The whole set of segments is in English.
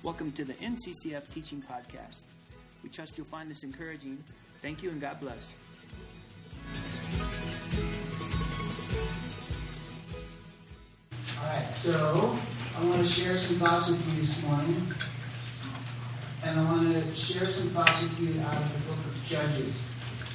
Welcome to the NCCF Teaching Podcast. We trust you'll find this encouraging. Thank you and God bless. Alright, so I want to share some thoughts with you this morning. And I want to share some thoughts with you out of the book of Judges.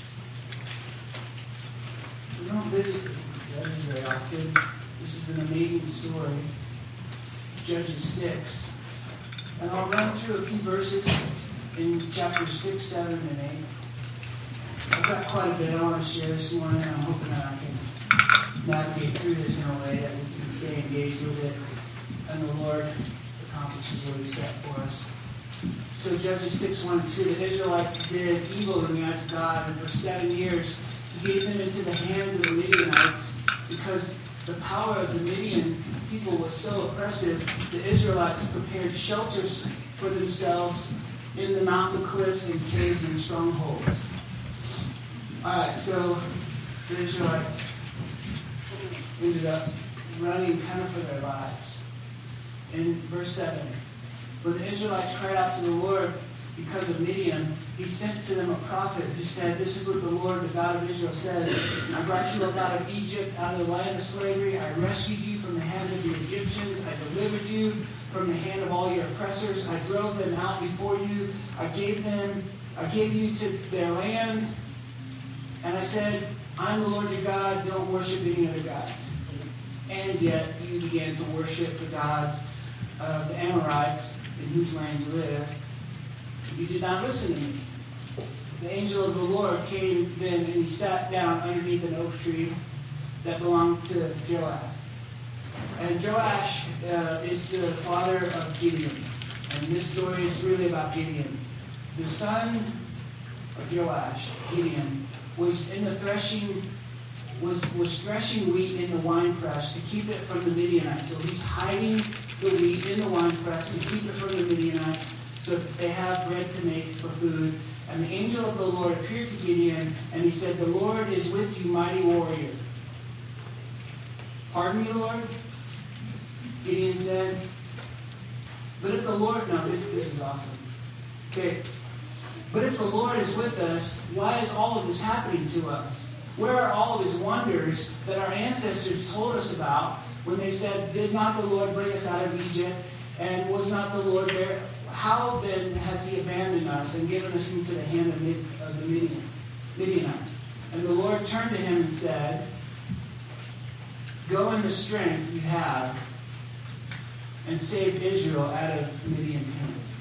We don't visit the book of Judges very often. This is an amazing story. Judges 6. And I'll run through a few verses in chapters 6, 7, and 8. I've got quite a bit I want to share this morning. I'm hoping that I can navigate through this in a way that we can stay engaged with it. And the Lord accomplishes what He set for us. So Judges 6, 1 and 2, the Israelites did evil in the eyes of God, and for 7 years He gave them into the hands of the Midianites, because the power of the Midian people was so oppressive. The Israelites prepared shelters for themselves in the mountain cliffs and caves and strongholds. Alright, so the Israelites ended up running kind of for their lives. In verse 7, when the Israelites cried out to the Lord because of Midian, He sent to them a prophet who said, "This is what the Lord, the God of Israel, says. I brought you up out of Egypt, out of the land of slavery. I rescued you from the hand of the Egyptians. I delivered you from the hand of all your oppressors. I drove them out before you. I gave you to their land. And I said, I'm the Lord your God. Don't worship any other gods." And yet you began to worship the gods of the Amorites, in whose land you live. You did not listen to me. The angel of the Lord came then, and he sat down underneath an oak tree that belonged to Joash. And Joash is the father of Gideon. And this story is really about Gideon. The son of Joash, Gideon, was in the threshing, was threshing wheat in the winepress to keep it from the Midianites. So he's hiding the wheat in the winepress to keep it from the Midianites, so that they have bread to make for food. And the angel of the Lord appeared to Gideon, and he said, "The Lord is with you, mighty warrior." "Pardon me, Lord?" Gideon said. "But if the Lord..." No, this is awesome. Okay. "But if the Lord is with us, why is all of this happening to us? Where are all of His wonders that our ancestors told us about when they said, 'Did not the Lord bring us out of Egypt? And was not the Lord there?' How then has He abandoned us and given us into the hand of the Midianites?" And the Lord turned to him and said, "Go in the strength you have and save Israel out of Midian's hands."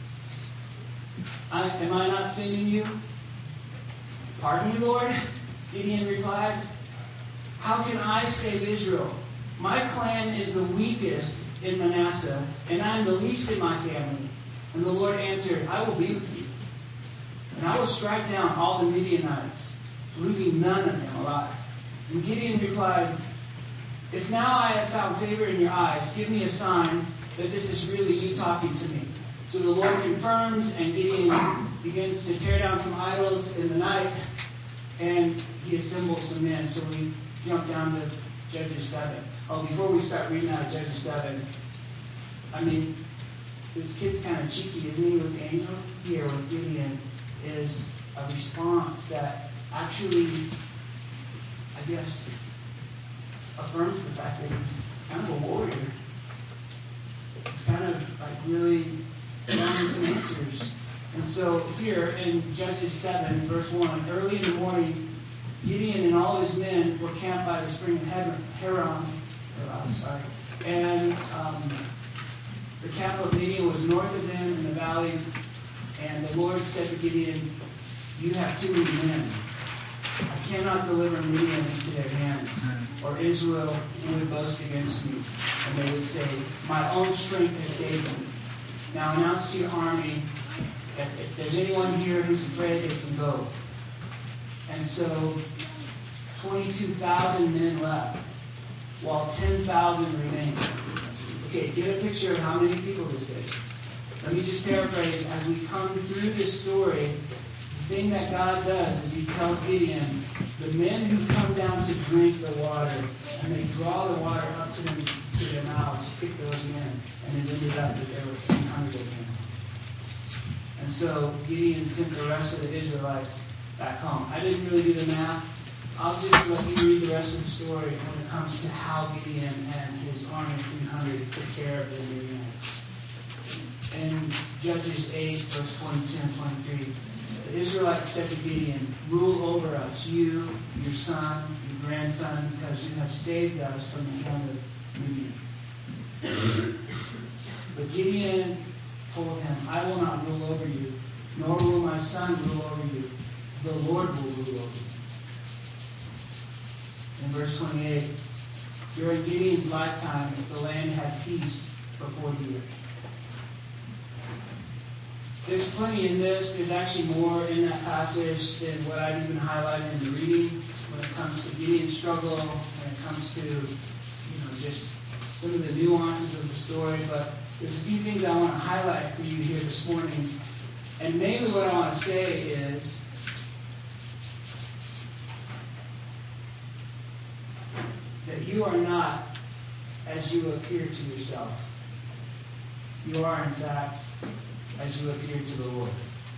"Am I not sending you?" "Pardon me, Lord?" Gideon replied. "How can I save Israel? My clan is the weakest in Manasseh, and I am the least in my family." And the Lord answered, "I will be with you, and I will strike down all the Midianites, leaving none of them alive." And Gideon replied, "If now I have found favor in your eyes, give me a sign that this is really you talking to me." So the Lord confirms, and Gideon begins to tear down some idols in the night, and he assembles some men. So we jump down to Judges 7. Oh, before we start reading out of Judges 7, I mean, this kid's kind of cheeky, isn't he, with the angel? Here with Gideon is a response that actually, I guess, affirms the fact that he's kind of a warrior. It's kind of like really wanting some answers. And so here in Judges 7, verse 1, early in the morning, Gideon and all of his men were camped by the spring of Hebron. And the capital of Midian was north of them in the valley. And the Lord said to Gideon, "You have too many men. I cannot deliver Midian into their hands, or Israel would boast against me. And they would say, 'My own strength has saved me.' Now announce to your army that if there's anyone here who's afraid, they can go." And so 22,000 men left, while 10,000 remained. Okay, get a picture of how many people this is. Let me just paraphrase. As we come through this story, the thing that God does is He tells Gideon, the men who come down to drink the water, and they draw the water up to their mouths, pick those men, and it ended up that there were 300 with him. And so Gideon sent the rest of the Israelites back home. I didn't really do the math. I'll just let you read the rest of the story when it comes to how Gideon and his army of 300 took care of the Midianites. In Judges 8, verse 22 and 23, the Israelites said to Gideon, "Rule over us, you, your son, your grandson, because you have saved us from the hand of Midian." But Gideon told him, "I will not rule over you, nor will my son rule over you. The Lord will rule over you." In verse 28, during Gideon's lifetime, the land had peace for 40 years. There's plenty in this. There's actually more in that passage than what I've even highlighted in the reading when it comes to Gideon's struggle, when it comes to, just some of the nuances of the story. But there's a few things I want to highlight for you here this morning. And mainly what I want to say is that you are not as you appear to yourself. You are, in fact, as you appear to the Lord.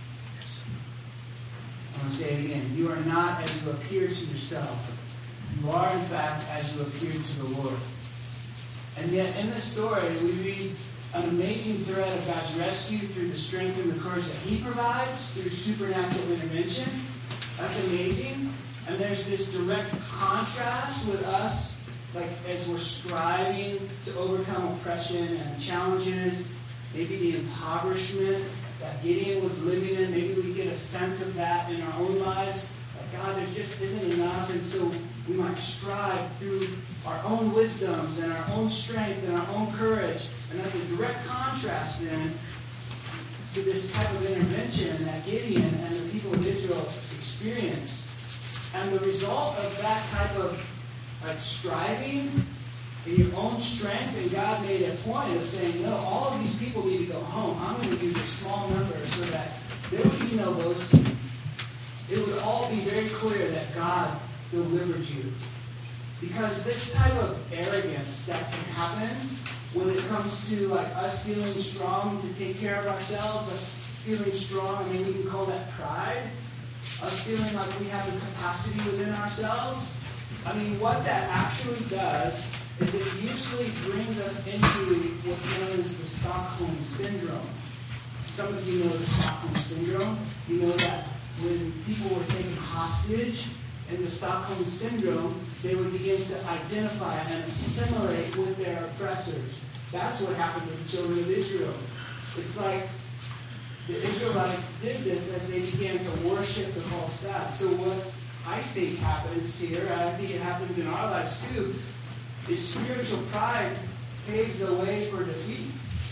I'm going to say it again. You are not as you appear to yourself. You are, in fact, as you appear to the Lord. And yet, in this story, we read an amazing thread of God's rescue through the strength and the courage that He provides through supernatural intervention. That's amazing. And there's this direct contrast with us, like as we're striving to overcome oppression and challenges, maybe the impoverishment that Gideon was living in. Maybe we get a sense of that in our own lives. Like, God, there just isn't enough, and so we might strive through our own wisdoms and our own strength and our own courage. And that's a direct contrast then to this type of intervention that Gideon and the people of Israel experienced. And the result of that type of striving in your own strength, and God made a point of saying, no, all of these people need to go home. I'm going to use a small number so that there would be no boasting. It would all be very clear that God delivered you. Because this type of arrogance that can happen when it comes to us feeling strong to take care of ourselves, us feeling strong, we can call that pride, us feeling like we have the capacity within ourselves. What that actually does is it usually brings us into what's known as the Stockholm Syndrome. Some of you know the Stockholm Syndrome. You know that when people were taken hostage in the Stockholm Syndrome, they would begin to identify and assimilate with their oppressors. That's what happened with the children of Israel. It's like the Israelites did this as they began to worship the false god. So what I think happens here, I think it happens in our lives too, is spiritual pride paves a way for defeat.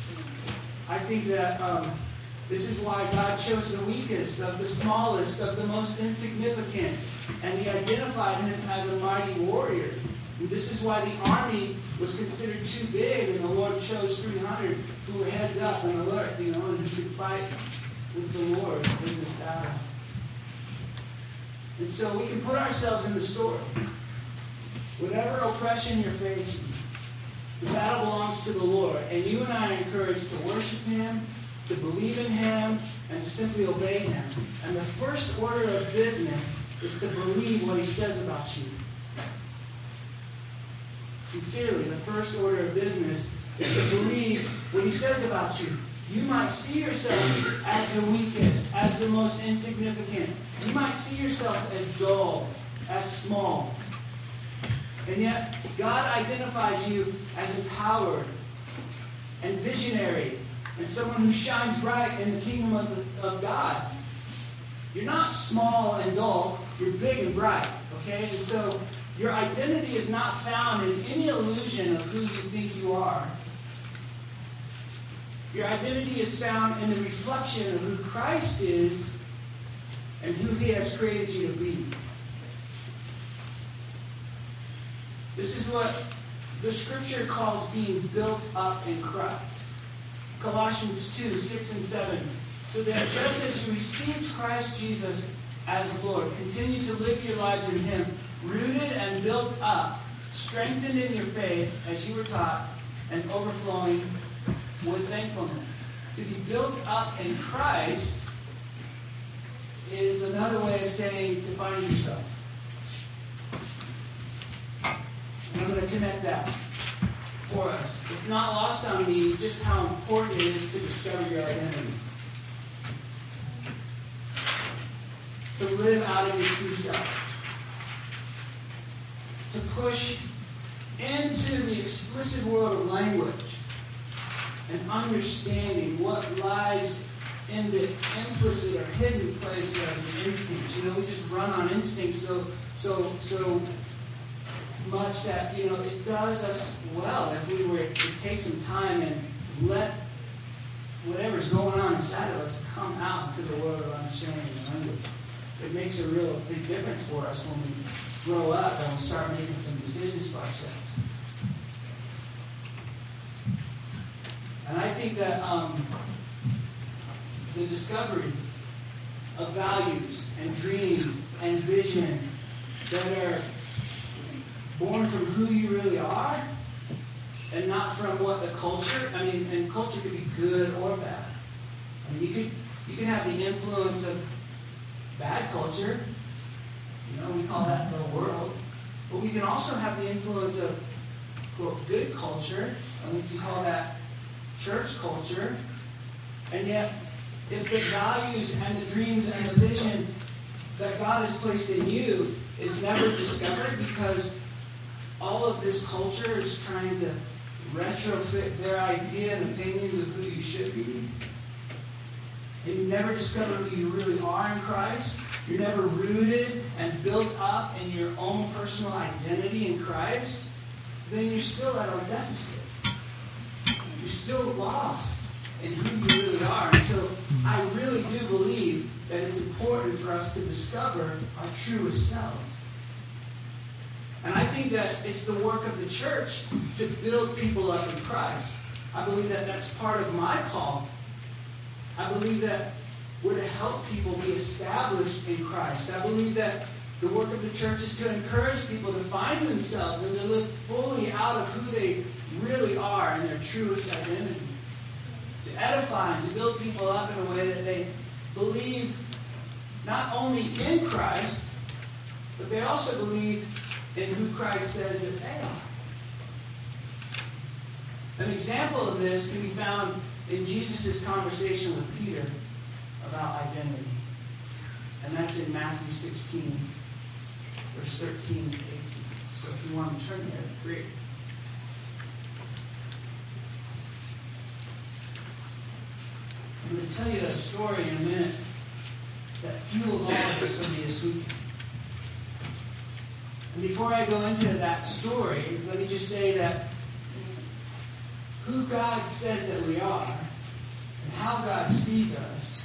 I think that this is why God chose the weakest, of the smallest, of the most insignificant, and He identified him as a mighty warrior. And this is why the army was considered too big, and the Lord chose 300 who were heads up and alert, and who could fight with the Lord in this battle. And so we can put ourselves in the story. Whatever oppression you're facing, the battle belongs to the Lord. And you and I are encouraged to worship Him, to believe in Him, and to simply obey Him. And the first order of business is to believe what He says about you. Sincerely, the first order of business is to believe what He says about you. You might see yourself as the weakest, as the most insignificant. You might see yourself as dull, as small. And yet, God identifies you as empowered and visionary and someone who shines bright in the kingdom of God. You're not small and dull. You're big and bright. Okay? And so, your identity is not found in any illusion of who you think you are. Your identity is found in the reflection of who Christ is and who He has created you to be. This is what the Scripture calls being built up in Christ. Colossians 2, 6 and 7. So that just as you received Christ Jesus as Lord, continue to live your lives in Him, rooted and built up, strengthened in your faith as you were taught, and overflowing with thankfulness. To be built up in Christ is another way of saying to find yourself. And I'm going to connect that for us. It's not lost on me just how important it is to discover your identity. To live out of your true self. To push into the explicit world of language and understanding what lies in the implicit or hidden place of the instinct. You know, we just run on instinct so much that, you know, it does us well if we were to take some time and let whatever's going on inside of us come out into the world of understanding and language. It makes a real big difference for us when we grow up and we start making some decisions for ourselves. And I think that the discovery of values and dreams and vision that are born from who you really are and not from what the culture, and culture could be good or bad. I mean, you could have the influence of bad culture, you know, we call that the world, but we can also have the influence of, quote, good culture, and we can call that church culture. And yet, if the values and the dreams and the vision that God has placed in you is never discovered because all of this culture is trying to retrofit their idea and opinions of who you should be, and you never discover who you really are in Christ, you're never rooted and built up in your own personal identity in Christ, then you're still at a deficit. You're still lost in who you really are. And so I really do believe that it's important for us to discover our truest selves. And I think that it's the work of the church to build people up in Christ. I believe that that's part of my call. I believe that we're to help people be established in Christ. I believe that the work of the church is to encourage people to find themselves and to live fully out of who they really are and their truest identity. To edify and to build people up in a way that they believe not only in Christ, but they also believe in who Christ says that they are. An example of this can be found in Jesus' conversation with Peter about identity. And that's in Matthew 16, verse 13 to 18. So if you want to turn there, great. I'm going to tell you a story in a minute that fuels all of this for me this week. And before I go into that story, let me just say that who God says that we are and how God sees us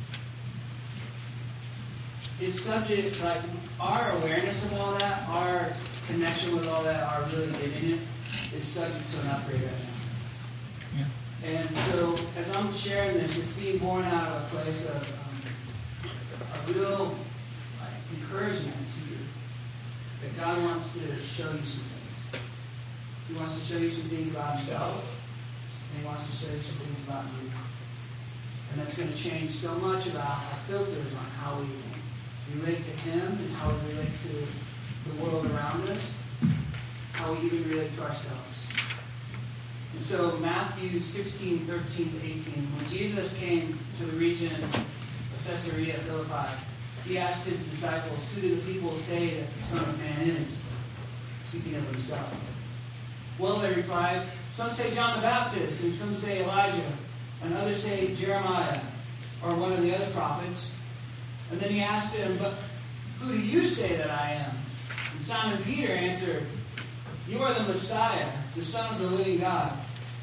is subject, like our awareness of all that, our connection with all that, our really getting it, is subject to an upgrade right now. Yeah. And so, as I'm sharing this, it's being born out of a place of a real encouragement to you that God wants to show you some things. He wants to show you some things about Himself, and He wants to show you some things about you. And that's going to change so much about our filters on how we relate to Him and how we relate to the world around us, how we even relate to ourselves. And so Matthew 16, 13 to 18, when Jesus came to the region of Caesarea Philippi, He asked His disciples, "Who do the people say that the Son of Man is?" Speaking of Himself. Well, they replied, "Some say John the Baptist, and some say Elijah, and others say Jeremiah, or one of the other prophets." And then He asked them, "But who do you say that I am?" And Simon Peter answered, "You are the Messiah, the Son of the living God."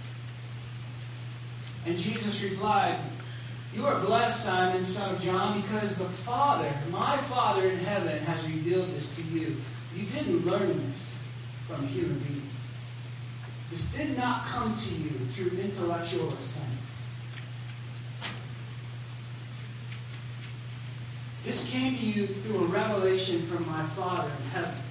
And Jesus replied, "You are blessed, Simon, son of John, because the Father, my Father in heaven, has revealed this to you. You didn't learn this from a human being. This did not come to you through intellectual assent. This came to you through a revelation from my Father in heaven.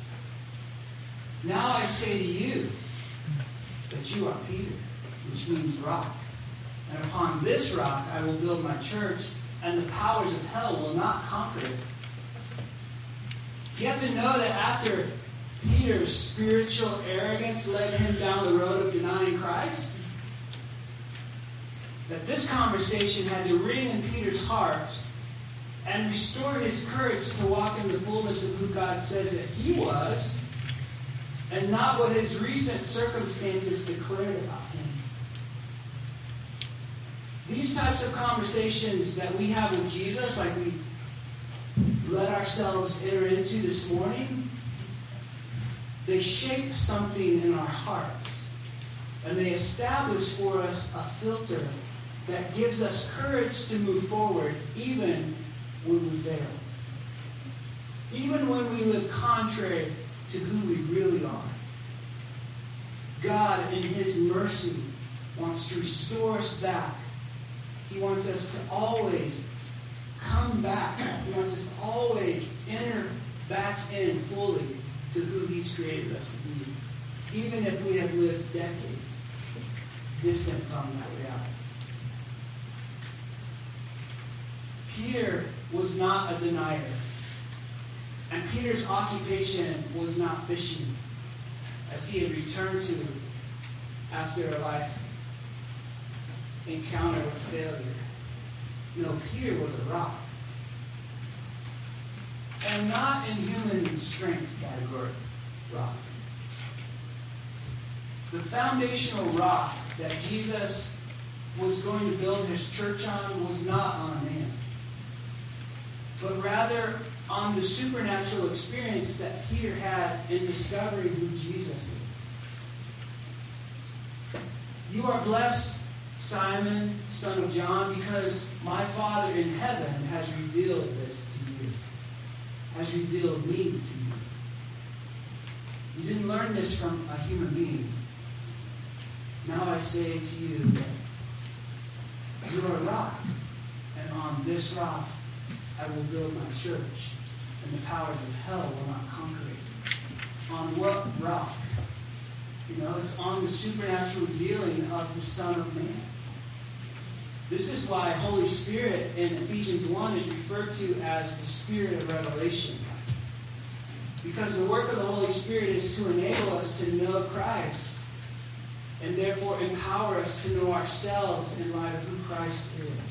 Now I say to you that you are Peter," which means rock, And upon this rock I will build my church, and the powers of hell will not conquer it. You have to know that after Peter's spiritual arrogance led him down the road of denying Christ, that this conversation had to ring in Peter's heart and restore his courage to walk in the fullness of who God says that he was, and not what his recent circumstances declared about him. These types of conversations that we have with Jesus, like we let ourselves enter into this morning, they shape something in our hearts. And they establish for us a filter that gives us courage to move forward even when we fail. Even when we live contrary to who we really are. God, in His mercy, wants to restore us back. He wants us to always come back. He wants us to always enter back in fully to who He's created us to be, even if we have lived decades distant from that reality. Peter was not a denier. And Peter's occupation was not fishing, as he had returned to after a life encounter with failure. No, Peter was a rock. And not in human strength category rock. The foundational rock that Jesus was going to build His church on was not on a man, but rather on the supernatural experience that Peter had in discovering who Jesus is. You are blessed, Simon, son of John, because my Father in heaven has revealed this to you, has revealed me to you. You didn't learn this from a human being. Now I say to you that you are a rock, and on this rock I will build my church, and the powers of hell will not conquer it. On what rock? It's on the supernatural revealing of the Son of Man. This is why Holy Spirit in Ephesians 1 is referred to as the Spirit of revelation. Because the work of the Holy Spirit is to enable us to know Christ, and therefore empower us to know ourselves in light of who Christ is.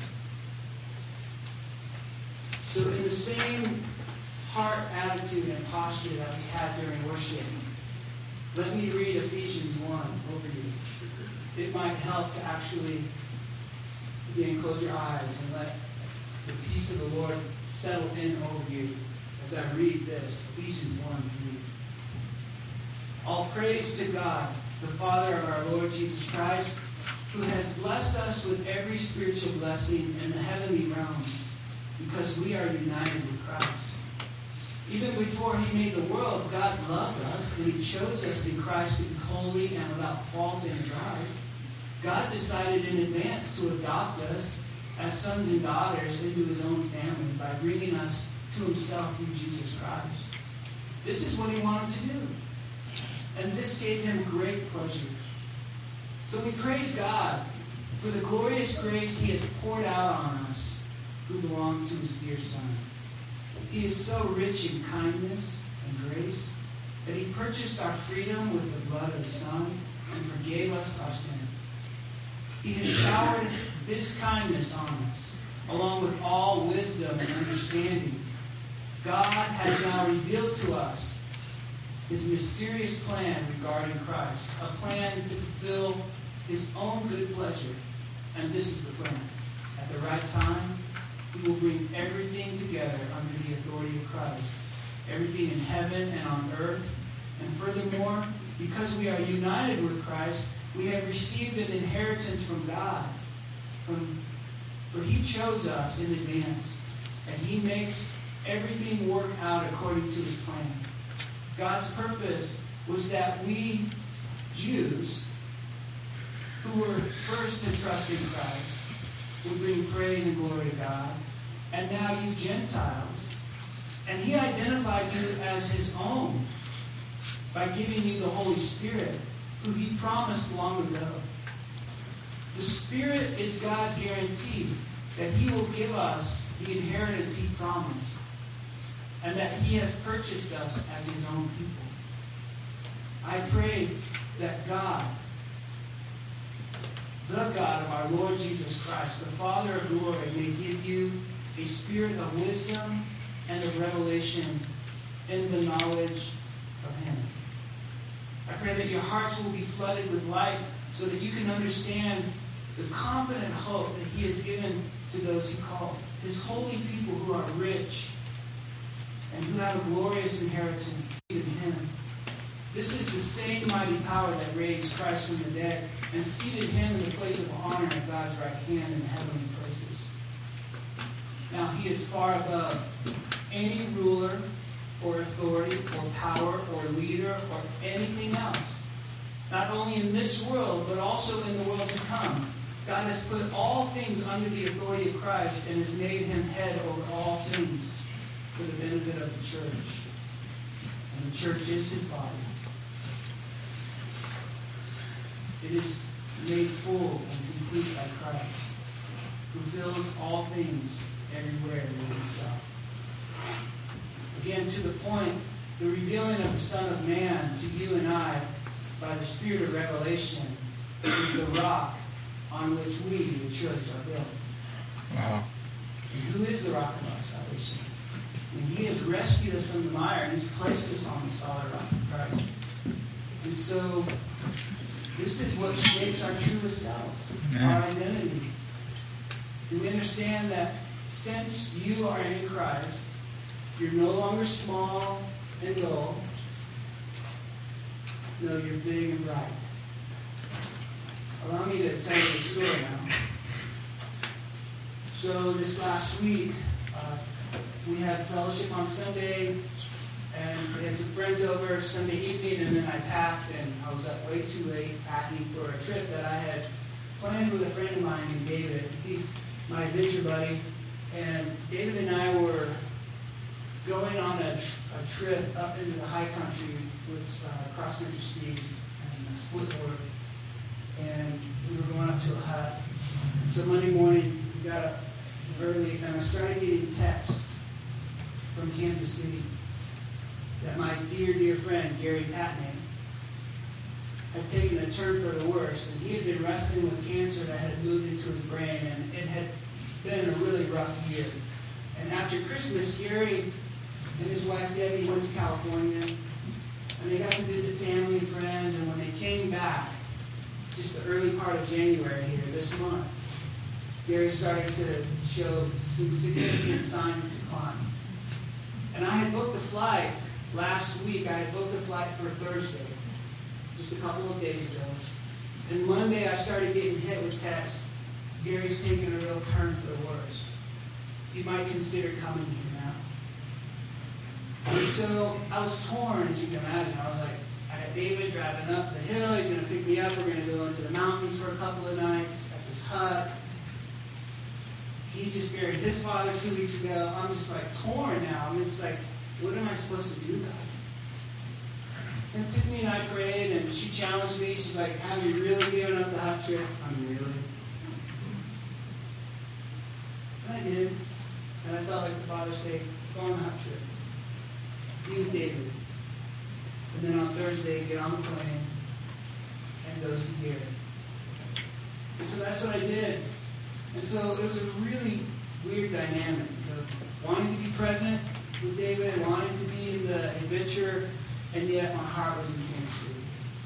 So in the same heart attitude and posture that we had during worship, let me read Ephesians 1 over you. It might help to actually, again, close your eyes and let the peace of the Lord settle in over you as I read this. Ephesians 1:3. All praise to God, the Father of our Lord Jesus Christ, who has blessed us with every spiritual blessing in the heavenly realms, because we are united with Christ. Even before He made the world, God loved us, and He chose us in Christ to be holy and without fault in His eyes. God decided in advance to adopt us as sons and daughters into His own family by bringing us to Himself through Jesus Christ. This is what He wanted to do. And this gave Him great pleasure. So we praise God for the glorious grace He has poured out on us who belong to His dear Son. He is so rich in kindness and grace that He purchased our freedom with the blood of His Son and forgave us our sins. He has showered His kindness on us, along with all wisdom and understanding. God has now revealed to us His mysterious plan regarding Christ, a plan to fulfill His own good pleasure. And this is the plan. At the right time, He will bring everything together under the authority of Christ, everything in heaven and on earth. And furthermore, because we are united with Christ, we have received an inheritance from God. For He chose us in advance, and He makes everything work out according to His plan. God's purpose was that we, Jews, who were first to trust in Christ, would bring praise and glory to God. And now you Gentiles. And He identified you as His own by giving you the Holy Spirit, who He promised long ago. The Spirit is God's guarantee that He will give us the inheritance He promised, and that He has purchased us as His own people. I pray that God, the God of our Lord Jesus Christ, the Father of glory, may give you a spirit of wisdom and of revelation in the knowledge of Him. I pray that your hearts will be flooded with light so that you can understand the confident hope that He has given to those He called, His holy people who are rich and who have a glorious inheritance in Him. This is the same mighty power that raised Christ from the dead and seated Him in the place of honor at God's right hand in the heavenly places. Now He is far above any ruler or authority or power or leader or anything else. Not only in this world, but also in the world to come. God has put all things under the authority of Christ and has made Him head over all things for the benefit of the church. And the church is His body. It is made full and complete by Christ, who fills all things everywhere with Himself. Again, to the point, the revealing of the Son of Man to you and I by the Spirit of revelation is the rock on which we, the church, are built. Wow. And who is the rock of our salvation? And He has rescued us from the mire and He's placed us on the solid rock of Christ. And so, this is what shapes our truest selves, our identity. Do we understand that since you are in Christ, you're no longer small and dull. No, you're big and bright. Allow me to tell you the story now. So this last week, we had fellowship on Sunday, and we had some friends over Sunday evening, and then I packed, and I was up way too late packing for a trip that I had planned with a friend of mine named David. He's my adventure buddy, and David and I were going on a trip up into the high country with cross-country skis and split board, and we were going up to a hut. And so Monday morning, we got up early, and I started getting texts from Kansas City that my dear, dear friend, Gary Patney, had taken a turn for the worse. And he had been wrestling with cancer that had moved into his brain, and it had been a really rough year. And after Christmas, Gary and his wife, Debbie, went to California, and they got to visit family and friends, and when they came back, just the early part of January here, this month, Gary started to show some significant signs of decline. And I had booked a flight last week. I had booked a flight for Thursday, just a couple of days ago. And Monday, I started getting hit with texts. Gary's taking a real turn for the worse. You might consider coming here now. And so I was torn, as you can imagine. I was like, I had David driving up the hill. He's going to pick me up. We're going to go into the mountains for a couple of nights at this hut. He just buried his father 2 weeks ago. I'm just like torn now. I'm just like, what am I supposed to do about it? And Tiffany and I prayed, and she challenged me. She's like, have you really given up the hut trip? I'm really. And I did. And I felt like the Father said, go on the hut trip. Be with David. And then on Thursday, get on the plane and go see Gary. And so that's what I did. And so it was a really weird dynamic of wanting to be present with David, wanting to be in the adventure, and yet my heart was in Kansas City.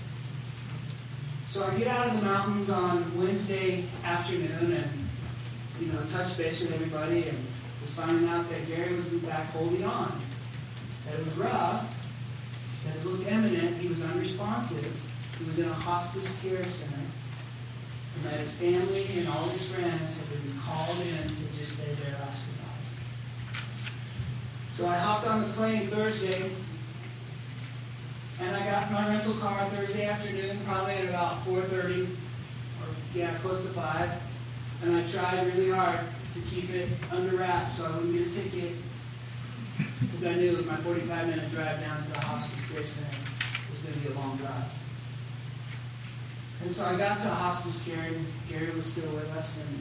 So I get out of the mountains on Wednesday afternoon and, touch base with everybody, and was finding out that Gary was in fact holding on. That it was rough, that it looked imminent, he was unresponsive, he was in a hospice care center. And that his family and all his friends had been called in to just say their last goodbyes. So I hopped on the plane Thursday, and I got in my rental car Thursday afternoon, probably at about 4:30, close to 5. And I tried really hard to keep it under wraps so I wouldn't get a ticket, because I knew my 45-minute drive down to the hospice care center was going to be a long drive. And so I got to hospice care, and Gary was still with us, and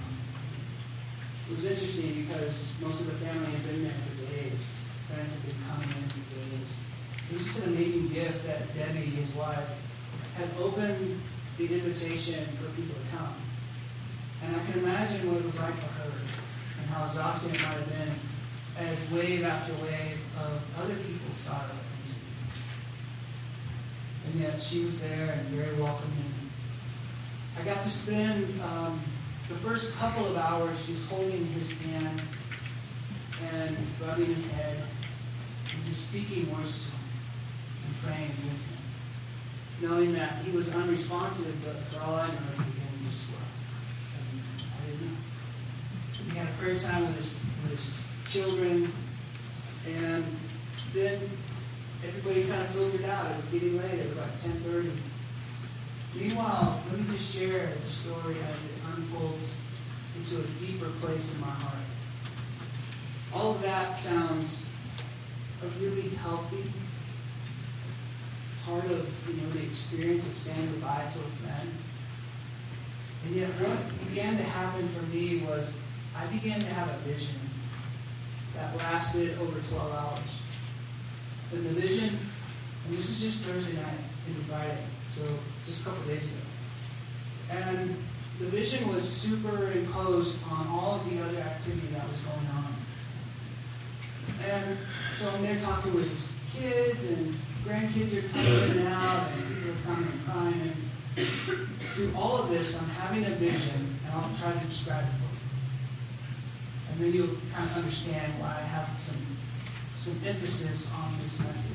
it was interesting because most of the family had been there for days. Friends had been coming in for days. It was just an amazing gift that Debbie, his wife, had opened the invitation for people to come. And I can imagine what it was like for her and how exhausting it might have been as wave after wave of other people's sorrow. And yet she was there and very welcoming. I got to spend the first couple of hours just holding his hand and rubbing his head and just speaking words to him and praying with him. Knowing that he was unresponsive, but for all I know, he began to swell. I didn't know. We had a prayer time with his children, and then everybody kind of filtered out. It was getting late. It was like 10:30. Meanwhile, let me just share the story as it unfolds into a deeper place in my heart. All of that sounds a really healthy part of the experience of saying goodbye to a friend. And yet what began to happen for me was I began to have a vision that lasted over 12 hours. And the vision, and this is just Thursday night into Friday, so just a couple days ago. And the vision was superimposed on all of the other activity that was going on. And so I'm there talking with his kids, and grandkids are coming in and out, and people are coming and crying. And through all of this, I'm having a vision, and I'll try to describe it for you. And then you'll kind of understand why I have some emphasis on this message.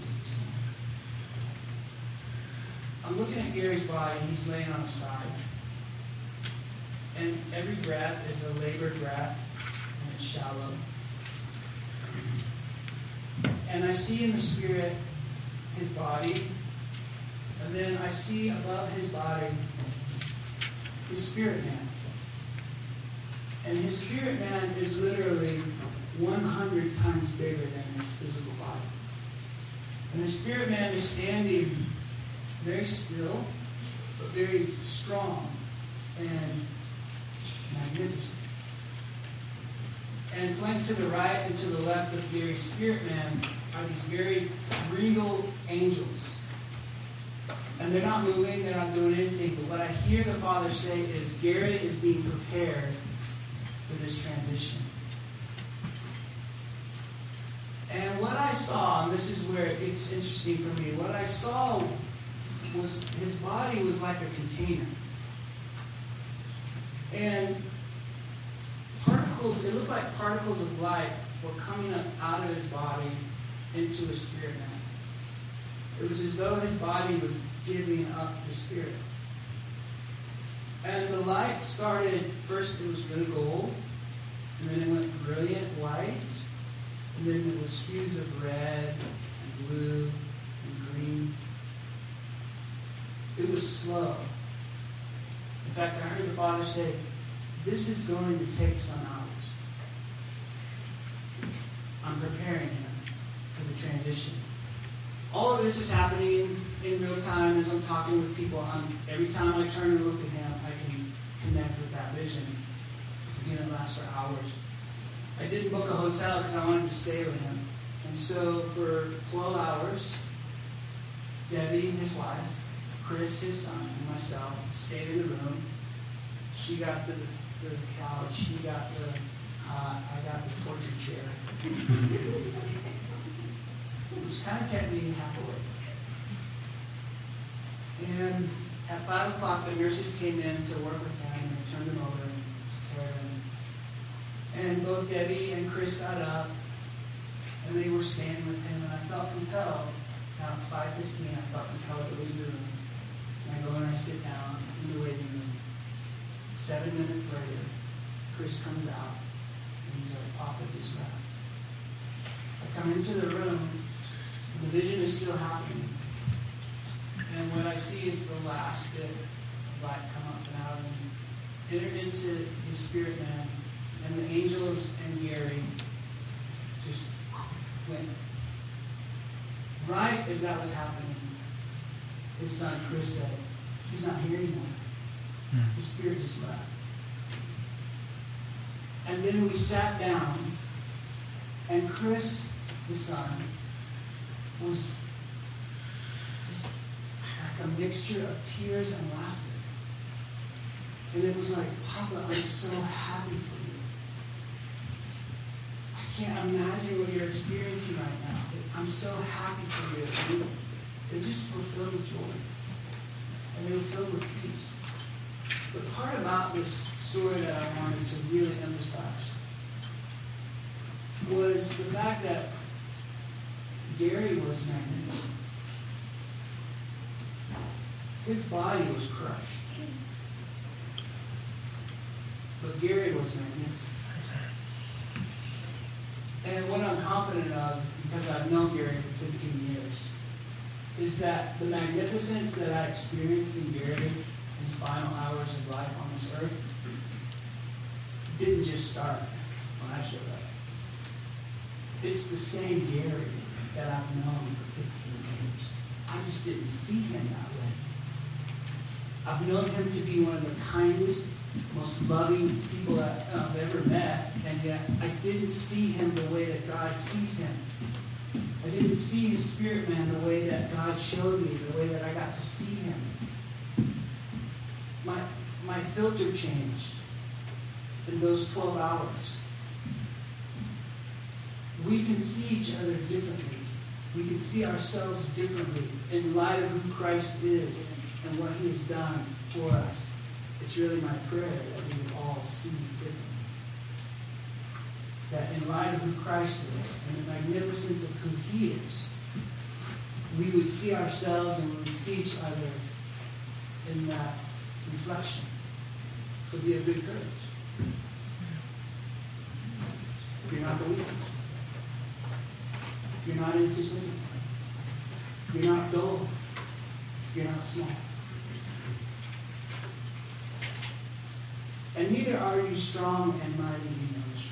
I'm looking at Gary's body. He's laying on his side. And every breath is a labored breath, and it's shallow. And I see in the spirit his body, and then I see above his body his spirit man. And his spirit man is literally 100 times bigger than his physical body. And the spirit man is standing very still, but very strong and magnificent. And flanked to the right and to the left of Gary's spirit man are these very regal angels. And they're not moving, they're not doing anything, but what I hear the Father say is Gary is being prepared for this transition. And what I saw, and this is where it's interesting for me, what I saw was his body was like a container. And particles, it looked like particles of light were coming up out of his body into his spirit man. It was as though his body was giving up the spirit. And the light started, first it was really gold, and then it went brilliant white, and then it was hues of red and blue and green. It was slow. In fact, I heard the Father say, this is going to take some hours. I'm preparing him for the transition. All of this is happening in real time as I'm talking with people. Every time I turn and look at him, I can connect with that vision. Again, it lasts for hours. I didn't book a hotel because I wanted to stay with him. And so for 12 hours, Debbie, his wife, Chris, his son, and myself stayed in the room. She got the couch. He got the cot. I got the torture chair. It just kind of kept me half awake. And at 5 o'clock, the nurses came in to work with him, and they turned him over and took care of him. And both Debbie and Chris got up, and they were standing with him, and I felt compelled. Now it's 5:15. I felt compelled to leave the room. And I go and I sit down in the waiting room. 7 minutes later, Chris comes out, and he's like, Papa just left. I come into the room, and the vision is still happening. And what I see is the last bit of light come up and out of him, entered into his spirit man, and the angels and Gary just went. Right as that was happening, his son Chris said, He's not here anymore. The Spirit just left. And then we sat down, and Chris, the son, was just like a mixture of tears and laughter. And it was like, Papa, I'm so happy for you. I can't imagine what you're experiencing right now. I'm so happy for you. They just were filled with joy. And they were filled with peace. The part about this story that I wanted to really emphasize was the fact that Gary was magnificent. His body was crushed. But Gary was magnificent. And what I'm confident of, because I've known Gary for 15 years, is that the magnificence that I experienced in Gary in his final hours of life on this earth didn't just start when I showed up. It's the same Gary that I've known for 15 years. I just didn't see him that way. I've known him to be one of the kindest, most loving people that I've ever met, and yet I didn't see him the way that God sees him. I didn't see his spirit man the way that God showed me, the way that I got to see him. My filter changed in those 12 hours. We can see each other differently. We can see ourselves differently in light of who Christ is and what he has done for us. It's really my prayer that we would all see differently. That in light of who Christ is and the magnificence of who he is, we would see ourselves and we would see each other in that reflection. So be of good courage. You're not the weakest. You're not insignificant. You're not dull. You're not small. And neither are you strong and mighty in your own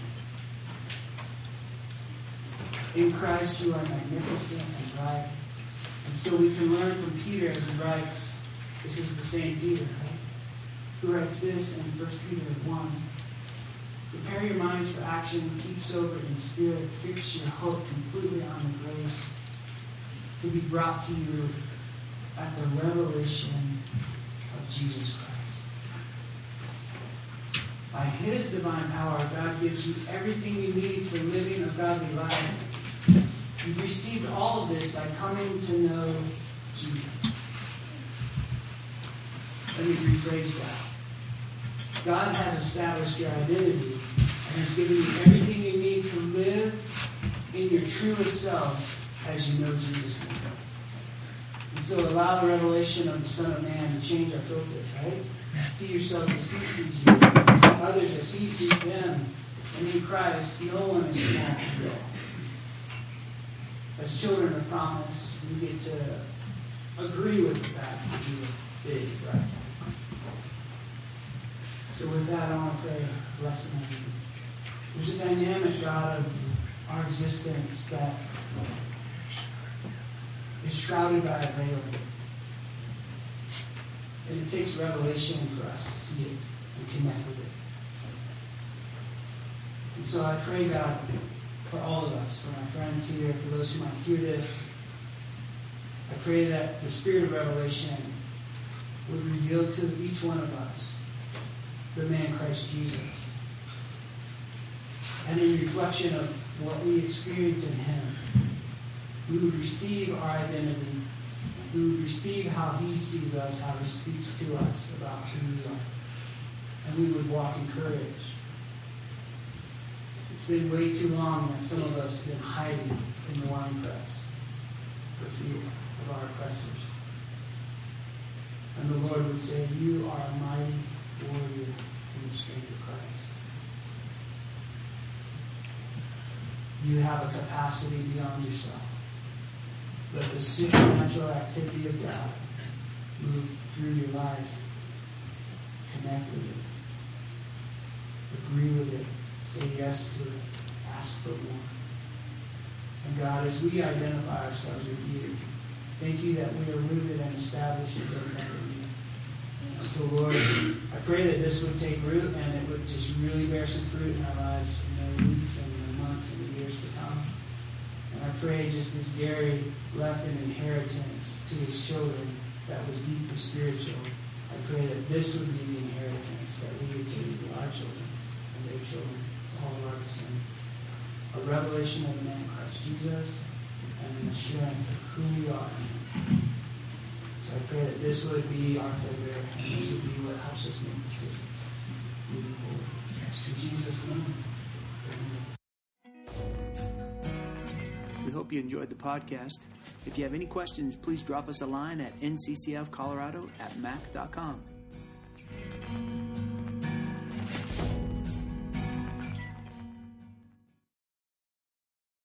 strength. In Christ you are magnificent and bright. And so we can learn from Peter as he writes, this is the same Peter, right? Who writes this in 1 Peter 1. Prepare your minds for action, keep sober in spirit, fix your hope completely on the grace to be brought to you at the revelation of Jesus Christ. By his divine power, God gives you everything you need for living a godly life. You've received all of this by coming to know Jesus. Let me rephrase that. God has established your identity and has given you everything you need to live in your truest selves as you know Jesus more. And so allow the revelation of the Son of Man to change our filter, right? See yourself as he sees you. See others as he sees them. And in Christ, no one is small or real. As children of promise, we get to agree with the fact that we are big, right? So with that, I want to pray a blessing on you. There's a dynamic, God, of our existence that is shrouded by a veil. And it takes revelation for us to see it and connect with it. And so I pray, God, for all of us, for my friends here, for those who might hear this, I pray that the spirit of revelation would reveal to each one of us the man Christ Jesus. And in reflection of what we experience in him, we would receive our identity. We would receive how he sees us, how he speaks to us about who we are. And we would walk in courage. It's been way too long that some of us have been hiding in the wine press for fear of our oppressors. And the Lord would say, you are a mighty warrior in the strength of Christ. You have a capacity beyond yourself. Let the supernatural activity of God move through your life. Connect with it. Agree with it. Say yes to it. Ask for more. And God, as we identify ourselves with you, thank you that we are rooted and established in your covenant. So, Lord, I pray that this would take root and it would just really bear some fruit in our lives in the weeks and the months and the years to come. And I pray just as Gary left an inheritance to his children that was deeply spiritual, I pray that this would be the inheritance that we would take to our children and their children, all of our descendants. A revelation of the man Christ Jesus and an assurance of who we are in him. So I pray that this would be our filter and this would be what helps us make decisions moving forward. In Jesus' name. We hope you enjoyed the podcast. If you have any questions, please drop us a line at nccfcolorado@mac.com.